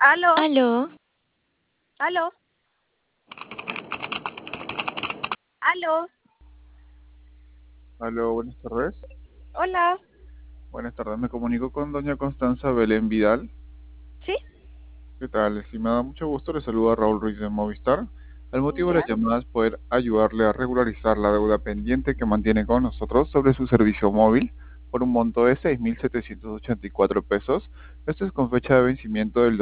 Aló, Aló, aló, aló, Aló, buenas tardes. hola, Buenas tardes, me comunico con doña Constanza Belén Vidal. ¿sí? ¿Qué tal, estimada? Mucho gusto, le saluda Raúl Ruiz de Movistar. El motivo de la ¿Ya? llamada es poder ayudarle a regularizar la deuda pendiente que mantiene con nosotros sobre su servicio móvil por un monto de 6.784 pesos. Esto es con fecha de vencimiento del